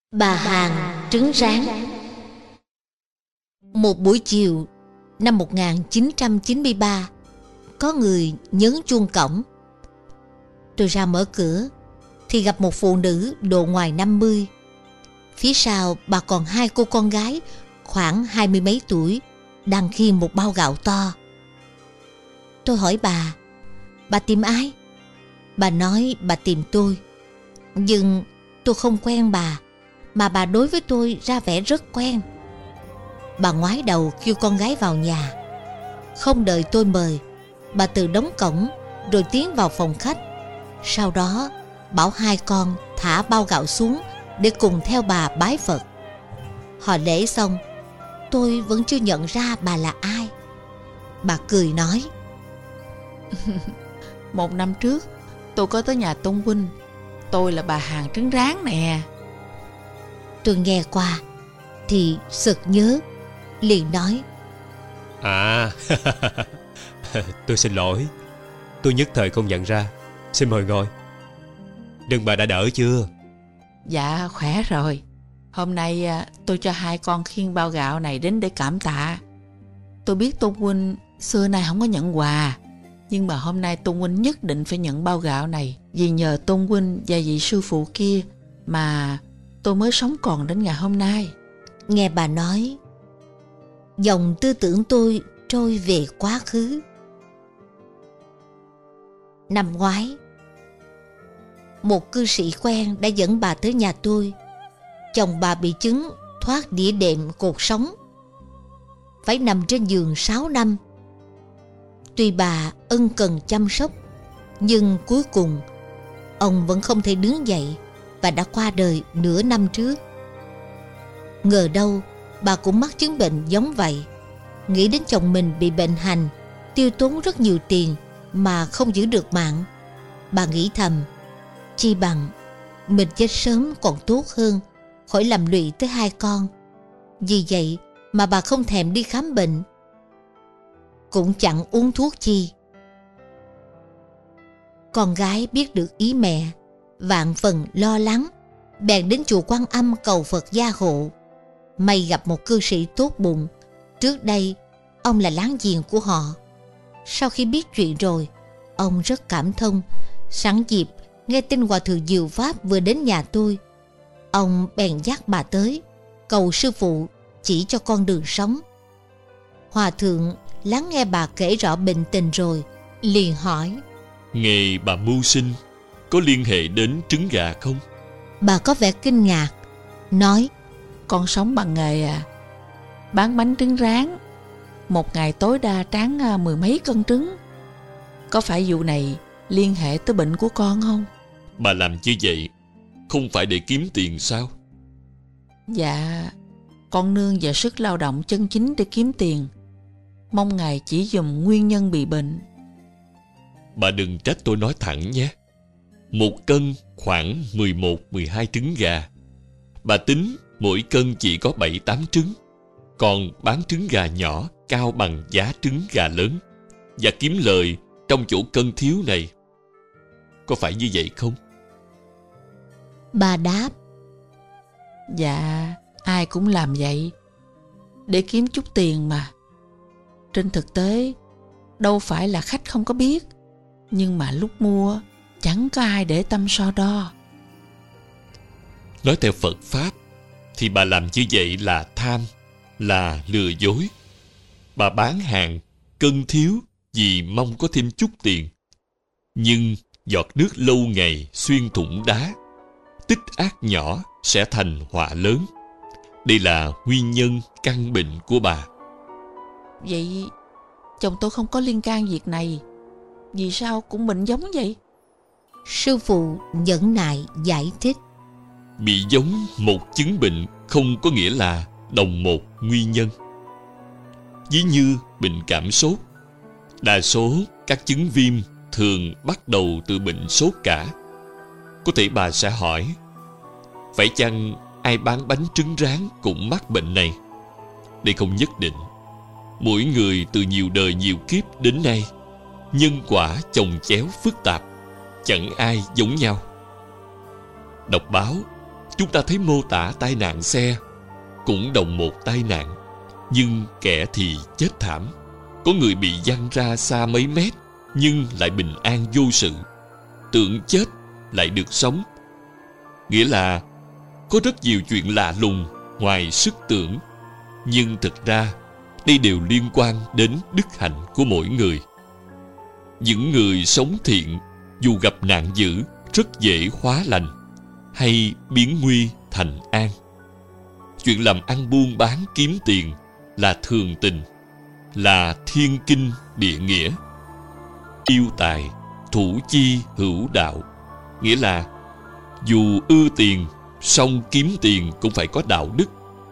Bà hàng trứng rán. Một buổi chiều năm 1993, có người nhấn chuông cổng. Tôi ra mở cửa thì gặp một phụ nữ độ ngoài 50. Phía sau bà còn hai cô con gái khoảng 20 mấy tuổi đang khiêng một bao gạo to. Tôi hỏi bà tìm ai? Bà nói bà tìm tôi. Nhưng tôi không quen bà, mà bà đối với tôi ra vẻ rất quen. Bà ngoái đầu kêu con gái vào nhà. Không đợi tôi mời, bà tự đóng cổng rồi tiến vào phòng khách. Sau đó bảo hai con thả bao gạo xuống để cùng theo bà bái Phật. Họ lễ xong, tôi vẫn chưa nhận ra bà là ai. Bà cười nói: Một năm trước tôi có tới nhà Tôn huynh. Tôi là bà hàng trứng rán nè. Tôi nghe qua thì sực nhớ, liền nói: Tôi xin lỗi, tôi nhất thời không nhận ra. Xin mời ngồi. Đừng, bà đã đỡ chưa? Dạ khỏe rồi. Hôm nay tôi cho hai con khiêng bao gạo này đến để cảm tạ. Tôi biết Tôn huynh xưa nay không có nhận quà, nhưng mà hôm nay Tôn huynh nhất định phải nhận bao gạo này, vì nhờ Tôn huynh và vị sư phụ kia mà tôi mới sống còn đến ngày hôm nay. Nghe bà nói, dòng tư tưởng tôi trôi về quá khứ. Năm ngoái, một cư sĩ quen đã dẫn bà tới nhà tôi. Chồng bà bị chứng thoát đĩa đệm cột sống, phải nằm trên giường 6 năm. Tuy bà ân cần chăm sóc, nhưng cuối cùng ông vẫn không thể đứng dậy và đã qua đời nửa năm trước. Ngờ đâu bà cũng mắc chứng bệnh giống vậy. Nghĩ đến chồng mình bị bệnh hành, tiêu tốn rất nhiều tiền mà không giữ được mạng, bà nghĩ thầm, chi bằng mình chết sớm còn tốt hơn, khỏi làm lụy tới hai con. Vì vậy mà bà không thèm đi khám bệnh, cũng chẳng uống thuốc chi. Con gái biết được ý mẹ, vạn phần lo lắng, bèn đến chùa Quan Âm cầu Phật gia hộ. May gặp một cư sĩ tốt bụng. Trước đây ông là láng giềng của họ. Sau khi biết chuyện rồi, ông rất cảm thông. Sẵn dịp nghe tin hòa thượng Diệu Pháp vừa đến nhà tôi, ông bèn dắt bà tới, cầu sư phụ chỉ cho con đường sống. Hòa thượng lắng nghe bà kể rõ bệnh tình rồi, liền hỏi: Nghề bà mưu sinh có liên hệ đến trứng gà không? Bà có vẻ kinh ngạc, nói: Con sống bằng nghề bán bánh trứng rán. Một ngày tối đa tráng 10 mấy cân trứng. Có phải vụ này liên hệ tới bệnh của con không? Bà làm như vậy không phải để kiếm tiền sao? Dạ, con nương vào sức lao động chân chính để kiếm tiền. Mong ngài chỉ dùm nguyên nhân bị bệnh. Bà đừng trách tôi nói thẳng nhé. 1 cân khoảng 11-12 trứng gà. Bà tính mỗi cân chỉ có 7-8 trứng. Còn bán trứng gà nhỏ cao bằng giá trứng gà lớn, và kiếm lời trong chỗ cân thiếu này. Có phải như vậy không? Bà đáp: Dạ, ai cũng làm vậy, để kiếm chút tiền mà. Trên thực tế đâu phải là khách không có biết, nhưng mà lúc mua chẳng có ai để tâm so đo. Nói theo Phật Pháp thì bà làm như vậy là tham, là lừa dối. Bà bán hàng cân thiếu vì mong có thêm chút tiền. Nhưng giọt nước lâu ngày xuyên thủng đá, tích ác nhỏ sẽ thành họa lớn. Đây là nguyên nhân căn bệnh của bà. Vậy chồng tôi không có liên can việc này, vì sao cũng bệnh giống vậy? Sư phụ nhẫn nại giải thích: Bị giống một chứng bệnh không có nghĩa là đồng một nguyên nhân. Ví như bệnh cảm sốt, đa số các chứng viêm thường bắt đầu từ bệnh sốt cả. Có thể bà sẽ hỏi, phải chăng ai bán bánh trứng rán cũng mắc bệnh này? Đây không nhất định. Mỗi người từ nhiều đời nhiều kiếp đến nay, nhân quả chồng chéo phức tạp, chẳng ai giống nhau. Đọc báo chúng ta thấy mô tả tai nạn xe, cũng đồng một tai nạn, nhưng kẻ thì chết thảm. Có người bị văng ra xa mấy mét, nhưng lại bình an vô sự. Tưởng chết lại được sống. Nghĩa là có rất nhiều chuyện lạ lùng ngoài sức tưởng, nhưng thực ra đây đều liên quan đến đức hạnh của mỗi người. Những người sống thiện dù gặp nạn dữ rất dễ hóa lành, hay biến nguy thành an. Chuyện làm ăn buôn bán kiếm tiền là thường tình, là thiên kinh địa nghĩa. Yêu tài, thủ chi hữu đạo. Nghĩa là dù ưa tiền, song kiếm tiền cũng phải có đạo đức.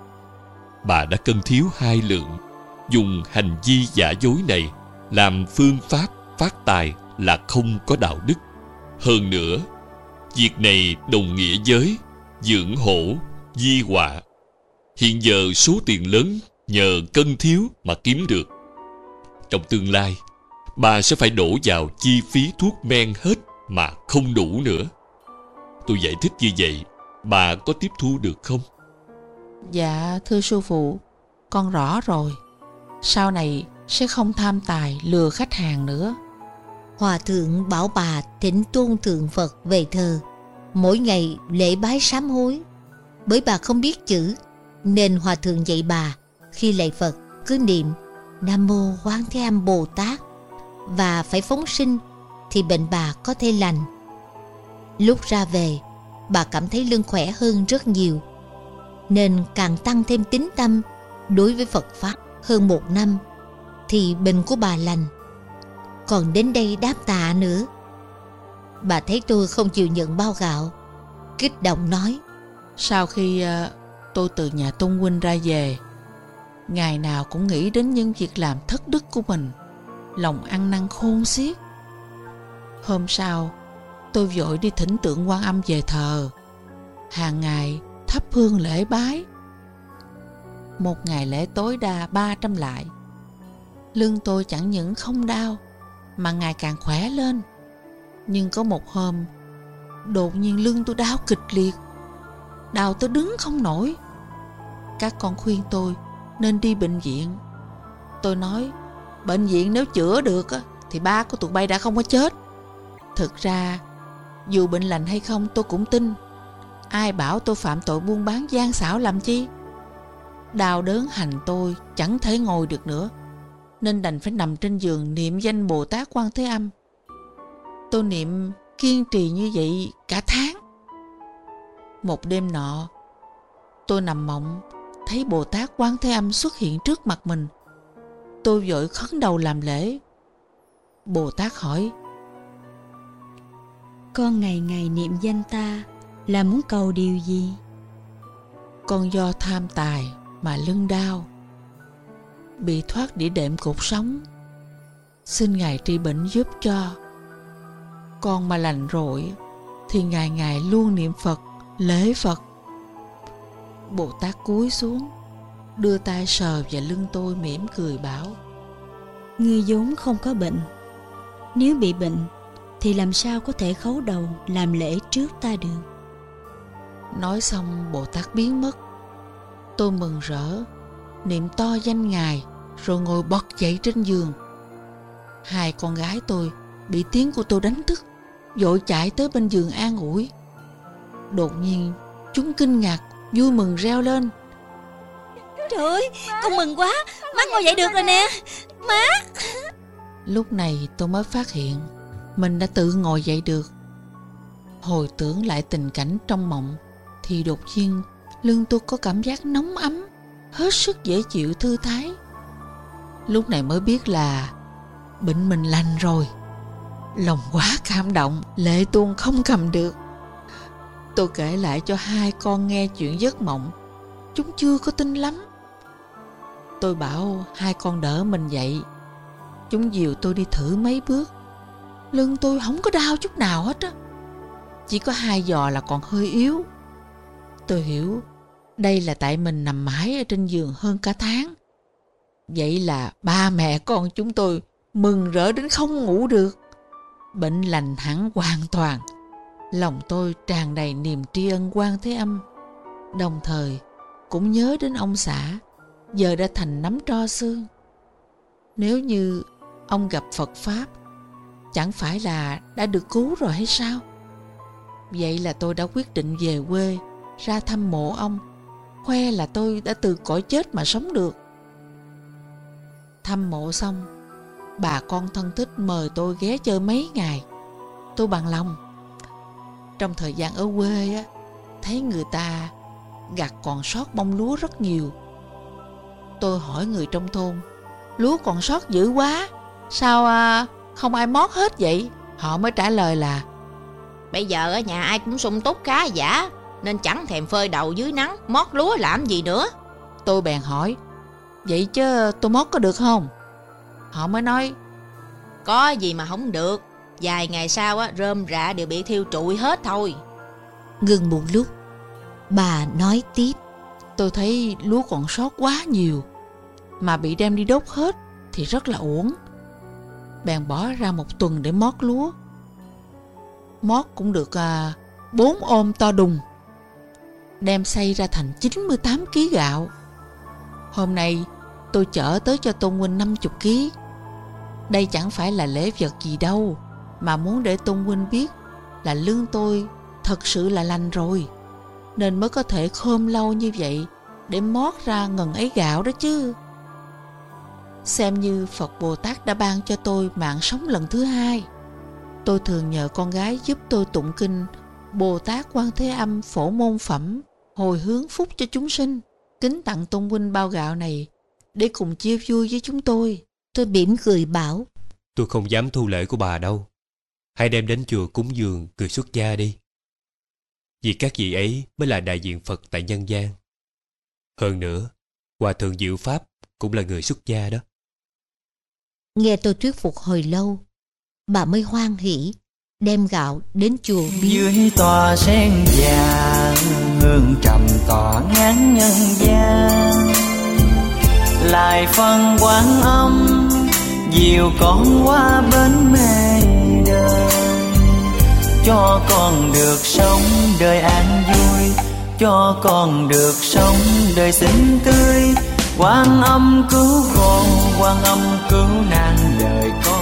Bà đã cân thiếu hai lượng, dùng hành vi giả dối này làm phương pháp phát tài là không có đạo đức. Hơn nữa, việc này đồng nghĩa với dưỡng hổ, di họa. Hiện giờ số tiền lớn nhờ cân thiếu mà kiếm được. Trong tương lai, bà sẽ phải đổ vào chi phí thuốc men hết mà không đủ nữa. Tôi giải thích như vậy, bà có tiếp thu được không? Dạ thưa sư phụ, con rõ rồi. Sau này sẽ không tham tài lừa khách hàng nữa. Hòa thượng bảo bà thỉnh tôn thượng Phật về thờ, mỗi ngày lễ bái sám hối. Bởi bà không biết chữ, nên hòa thượng dạy bà khi lạy Phật cứ niệm Nam Mô Quán Thế Âm Bồ Tát, và phải phóng sinh thì bệnh bà có thể lành. Lúc ra về, bà cảm thấy lưng khỏe hơn rất nhiều, nên càng tăng thêm tín tâm đối với Phật Pháp. Hơn 1 năm thì bệnh của bà lành, còn đến đây đáp tạ nữa. Bà thấy tôi không chịu nhận bao gạo, kích động nói: Sau khi tôi từ nhà Tôn huynh ra về, ngày nào cũng nghĩ đến những việc làm thất đức của mình, lòng ăn năn khôn xiết. Hôm sau, tôi vội đi thỉnh tượng Quan Âm về thờ, hàng ngày thắp hương lễ bái. Một ngày lễ tối đa 300 lại. Lưng tôi chẳng những không đau mà ngày càng khỏe lên. Nhưng có một hôm, đột nhiên lưng tôi đau kịch liệt, đau tôi đứng không nổi. Các con khuyên tôi nên đi bệnh viện. Tôi nói bệnh viện nếu chữa được thì ba của tụi bay đã không có chết. Thực ra dù bệnh lành hay không tôi cũng tin. Ai bảo tôi phạm tội buôn bán gian xảo làm chi. Đau đớn hành tôi chẳng thể ngồi được nữa, nên đành phải nằm trên giường niệm danh Bồ Tát Quan Thế Âm. Tôi niệm kiên trì như vậy cả tháng. Một đêm nọ, tôi nằm mộng thấy Bồ Tát Quan Thế Âm xuất hiện trước mặt mình. Tôi vội khấn đầu làm lễ. Bồ Tát hỏi: Con ngày ngày niệm danh ta là muốn cầu điều gì? Con do tham tài mà lưng đau, bị thoát đĩa đệm cột sống, xin Ngài trị bệnh giúp cho. Con mà lành rồi thì ngày ngày luôn niệm Phật, lễ Phật. Bồ Tát cúi xuống, đưa tay sờ vào lưng tôi, mỉm cười bảo: Ngươi vốn không có bệnh, nếu bị bệnh thì làm sao có thể khấu đầu làm lễ trước ta được. Nói xong Bồ Tát biến mất. Tôi mừng rỡ, niệm to danh Ngài, rồi ngồi bật dậy trên giường. Hai con gái tôi bị tiếng của tôi đánh thức, vội chạy tới bên giường an ủi. Đột nhiên chúng kinh ngạc, vui mừng reo lên: Trời ơi, con mừng quá, má ngồi dậy được rồi nè, má. Lúc này tôi mới phát hiện mình đã tự ngồi dậy được. Hồi tưởng lại tình cảnh trong mộng thì đột nhiên lưng tôi có cảm giác nóng ấm, hết sức dễ chịu thư thái. Lúc này mới biết là bệnh mình lành rồi. Lòng quá cảm động, lệ tuôn không cầm được. Tôi kể lại cho hai con nghe chuyện giấc mộng. Chúng chưa có tin lắm. Tôi bảo hai con đỡ mình dậy. Chúng dìu tôi đi thử mấy bước. Lưng tôi không có đau chút nào hết á, chỉ có 2 giò là còn hơi yếu. Tôi hiểu đây là tại mình nằm mãi ở trên giường hơn cả tháng. Vậy là ba mẹ con chúng tôi mừng rỡ đến không ngủ được. Bệnh lành hẳn hoàn toàn, Lòng tôi tràn đầy niềm tri ân Quan Thế Âm, đồng thời cũng nhớ đến ông xã giờ đã thành nắm tro xương. Nếu như ông gặp Phật Pháp, chẳng phải là đã được cứu rồi hay sao? Vậy là tôi đã quyết định về quê ra thăm mộ ông, khoe là tôi đã từ cõi chết mà sống được. Thăm mộ xong, bà con thân thích mời tôi ghé chơi mấy ngày. Tôi bằng lòng. Trong thời gian ở quê á, thấy người ta gặt còn sót bông lúa rất nhiều. Tôi hỏi người trong thôn, lúa còn sót dữ quá, sao không ai mót hết vậy? Họ mới trả lời là bây giờ ở nhà ai cũng sung túc khá giả, nên chẳng thèm phơi đầu dưới nắng, mót lúa làm gì nữa. Tôi bèn hỏi, vậy chứ tôi mót có được không? Họ mới nói, có gì mà không được, vài ngày sau rơm rạ đều bị thiêu trụi hết thôi. Ngừng một lúc, bà nói tiếp, tôi thấy lúa còn sót quá nhiều, mà bị đem đi đốt hết thì rất là uổng. Bèn bỏ ra 1 tuần để mót lúa. Mót cũng được 4 ôm to đùng, đem xay ra thành 98 kg gạo. Hôm nay tôi chở tới cho Tôn Huynh 50 kg. Đây chẳng phải là lễ vật gì đâu, mà muốn để Tôn Huynh biết là lương tôi thật sự là lành rồi, nên mới có thể khom lâu như vậy để mót ra ngần ấy gạo đó chứ. Xem như Phật Bồ Tát đã ban cho tôi mạng sống lần thứ 2. Tôi thường nhờ con gái giúp tôi tụng kinh Bồ Tát Quan Thế Âm Phổ Môn Phẩm, hồi hướng phúc cho chúng sinh. Kính tặng Tôn Huynh bao gạo này để cùng chia vui với chúng tôi. Tôi mỉm cười bảo, tôi không dám thu lễ của bà đâu. Hãy đem đến chùa cúng dường người xuất gia đi. Vì các vị ấy mới là đại diện Phật tại nhân gian. Hơn nữa, Hòa Thượng Diệu Pháp cũng là người xuất gia đó. Nghe tôi thuyết phục hồi lâu, bà mới hoan hỉ đem gạo đến chùa biếu. Dưới tòa sen vàng, hương trầm tỏa ngán nhân gian. Lại phân Quan Âm, dìu con qua bến mê đời. Cho con được sống đời an vui, cho con được sống đời xinh tươi. Quan Âm cứu khổ, Quan Âm cứu nan đời con.